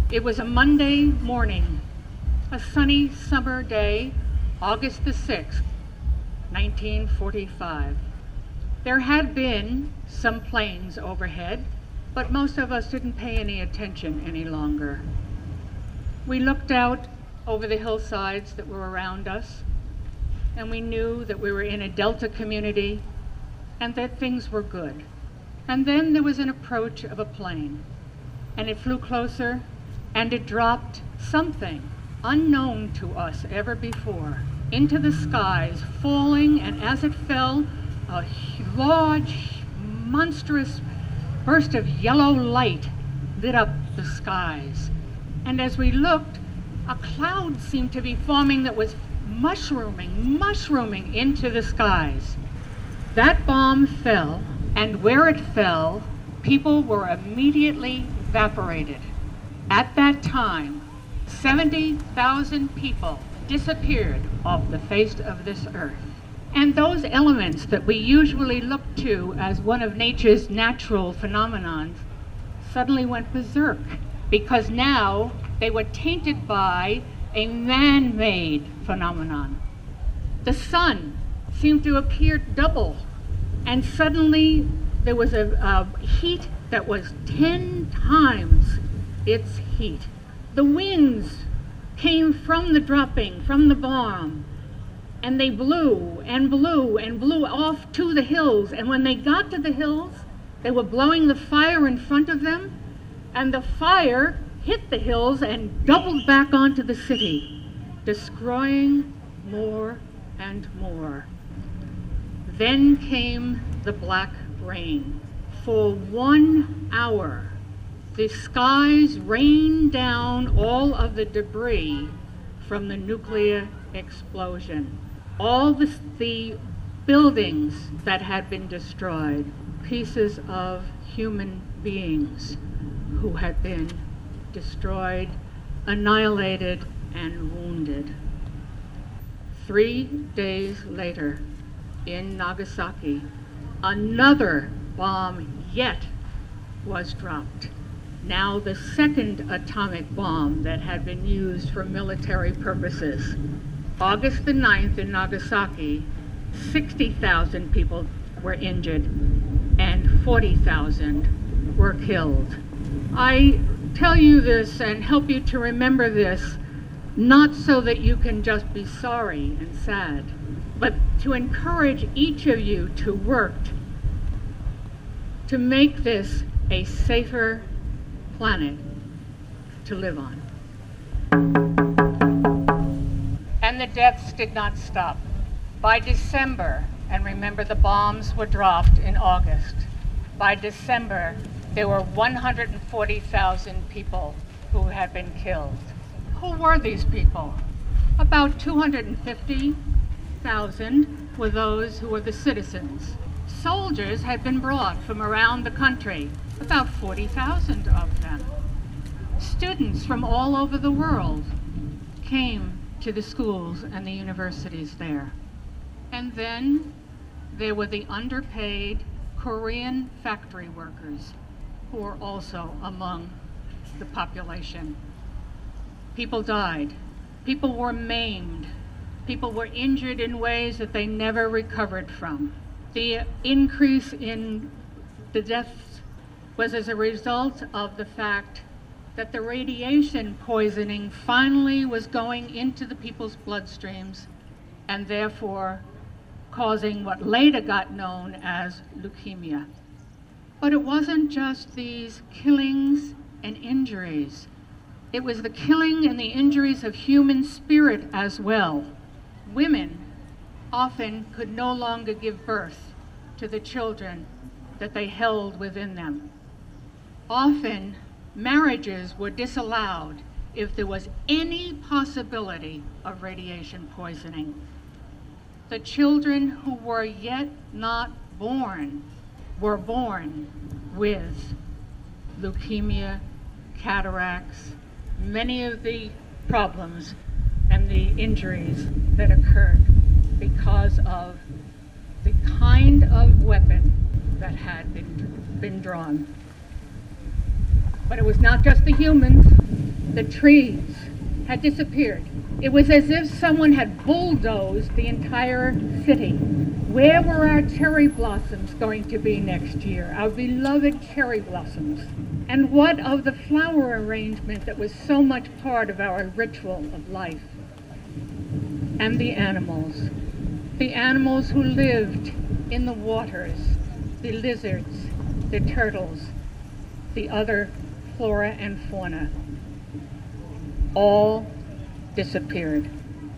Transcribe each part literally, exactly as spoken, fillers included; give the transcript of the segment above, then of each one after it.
It was a Monday morning, a sunny summer day, August the sixth, nineteen forty-five. There had been some planes overhead, but most of us didn't pay any attention any longer. We looked out over the hillsides that were around us, and we knew that we were in a Delta community and that things were good. And then there was an approach of a plane, and it flew closer, and it dropped something unknown to us ever before into the skies, falling, and as it fell, a large, monstrous burst of yellow light lit up the skies. And as we looked, a cloud seemed to be forming that was mushrooming, mushrooming into the skies. That bomb fell, and where it fell, people were immediately evaporated. At that time, seventy thousand people disappeared off the face of this earth. And those elements that we usually look to as one of nature's natural phenomenons suddenly went berserk, because now they were tainted by a man-made phenomenon. The sun seemed to appear double, and suddenly there was a, a heat that was ten times its heat. The winds came from the dropping, from the bomb, and they blew and blew and blew off to the hills. And when they got to the hills, they were blowing the fire in front of them, and the fire hit the hills and doubled back onto the city, destroying more and more. Then came the black rain. For one hour, the skies rained down all of the debris from the nuclear explosion. All the, the buildings that had been destroyed, pieces of human beings who had been destroyed, annihilated, and wounded. Three days later, in Nagasaki, another bomb yet was dropped. Now the second atomic bomb that had been used for military purposes. August the ninth in Nagasaki, sixty thousand people were injured and forty thousand were killed. I tell you this and help you to remember this, not so that you can just be sorry and sad, but to encourage each of you to work to make this a safer planet to live on. And the deaths did not stop. By December, and remember the bombs were dropped in August, by December there were one hundred forty thousand people who had been killed. Who were these people? About two hundred fifty thousand were those who were the citizens. Soldiers had been brought from around the country, about forty thousand of them. Students from all over the world came to the schools and the universities there. And then there were the underpaid Korean factory workers who were also among the population. People died. People were maimed. People were injured in ways that they never recovered from. The increase in the deaths was as a result of the fact that the radiation poisoning finally was going into the people's bloodstreams and therefore causing what later got known as leukemia. But it wasn't just these killings and injuries. It was the killing and the injuries of human spirit as well. Women often could no longer give birth to the children that they held within them. Often, marriages were disallowed if there was any possibility of radiation poisoning. The children who were yet not born were born with leukemia, cataracts, many of the problems and the injuries that occurred because of the kind of weapon that had been, been drawn. But it was not just the humans. The trees had disappeared. It was as if someone had bulldozed the entire city. Where were our cherry blossoms going to be next year? Our beloved cherry blossoms. And what of the flower arrangement that was so much part of our ritual of life? And the animals. The animals who lived in the waters, the lizards, the turtles, the other flora and fauna, all disappeared.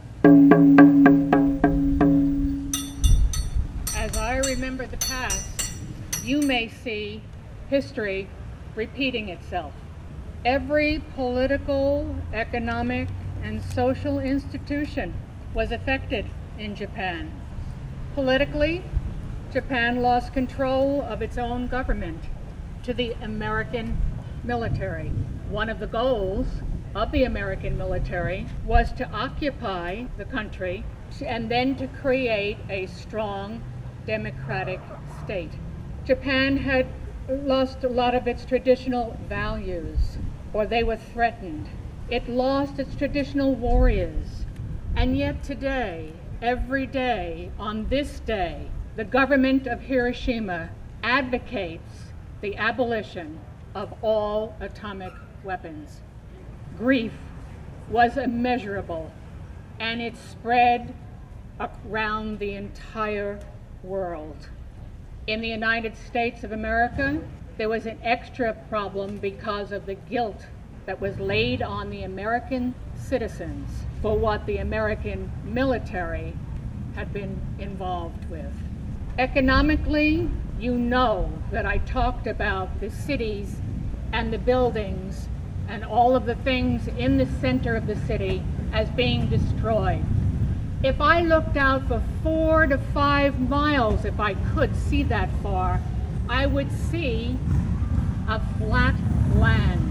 As I remember the past, you may see history repeating itself. Every political, economic, and social institution was affected in Japan. Politically, Japan lost control of its own government to the American military. One of the goals of the American military was to occupy the country and then to create a strong democratic state. Japan had lost a lot of its traditional values, or they were threatened. It lost its traditional warriors. And yet today, every day, on this day, the government of Hiroshima advocates the abolition of all atomic weapons. Grief was immeasurable, and it spread around the entire world. In the United States of America, there was an extra problem because of the guilt that was laid on the American citizens for what the American military had been involved with. Economically, you know that I talked about the cities and the buildings and all of the things in the center of the city as being destroyed. If I looked out for four to five miles, if I could see that far, I would see a flat land.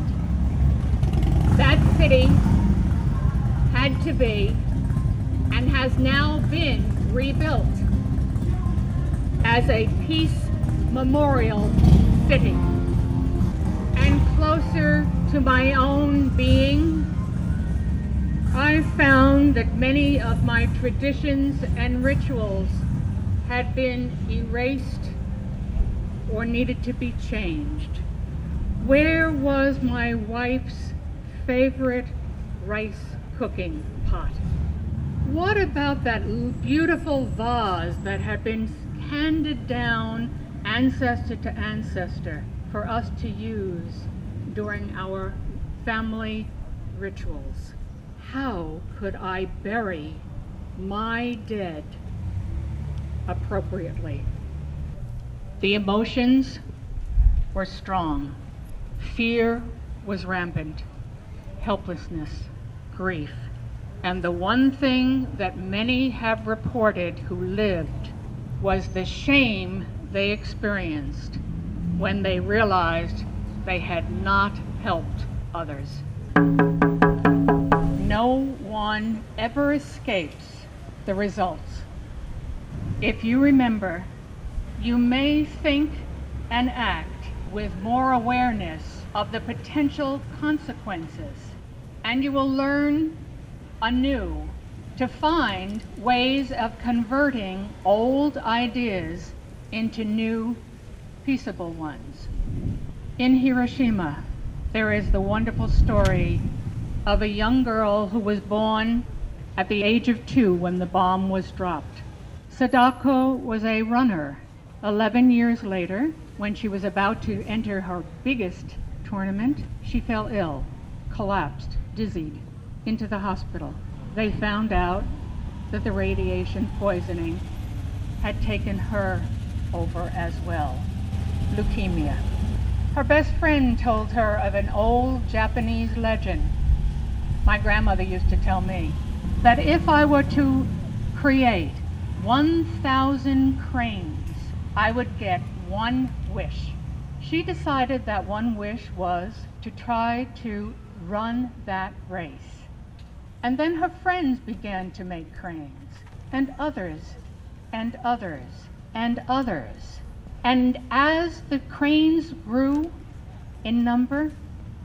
That city had to be and has now been rebuilt as a peace memorial city. And closer to my own being, I found that many of my traditions and rituals had been erased or needed to be changed. Where was my wife's favorite rice cooking pot? What about that beautiful vase that had been handed down ancestor to ancestor for us to use during our family rituals? How could I bury my dead appropriately? The emotions were strong. Fear was rampant. Helplessness, grief. And the one thing that many have reported who lived was the shame they experienced when they realized they had not helped others. No one ever escapes the results. If you remember, you may think and act with more awareness of the potential consequences, and you will learn anew to find ways of converting old ideas into new, peaceable ones. In Hiroshima, there is the wonderful story of a young girl who was born at the age of two when the bomb was dropped. Sadako was a runner. Eleven years later, when she was about to enter her biggest tournament, she fell ill, collapsed, dizzied, into the hospital. They found out that the radiation poisoning had taken her over as well, leukemia. Her best friend told her of an old Japanese legend. My grandmother used to tell me that if I were to create one thousand cranes, I would get one wish. She decided that one wish was to try to run that race. And then her friends began to make cranes, and others, and others, and others. And as the cranes grew in number,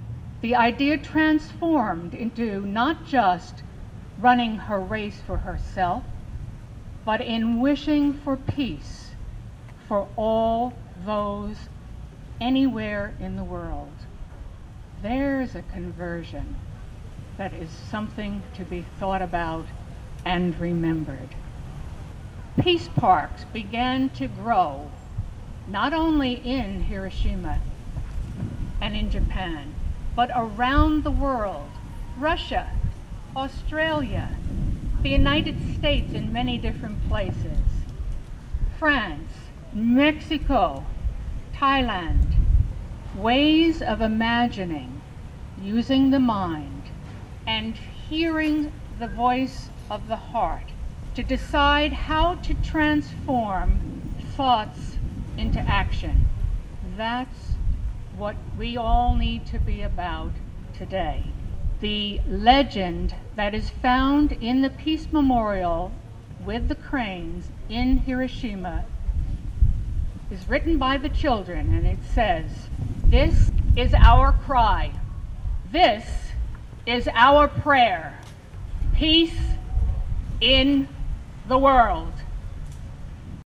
the idea transformed into not just running her race for herself, but in wishing for peace for all those anywhere in the world. There's a conversion that is something to be thought about and remembered. Peace parks began to grow not only in Hiroshima and in Japan, but around the world. Russia, Australia, the United States in many different places, France, Mexico, Thailand. Ways of imagining, using the mind, and hearing the voice of the heart to decide how to transform thoughts into action. That's what we all need to be about today. The legend that is found in the Peace Memorial with the cranes in Hiroshima is written by the children, and it says, "This is our cry. This is our prayer. Peace in the world."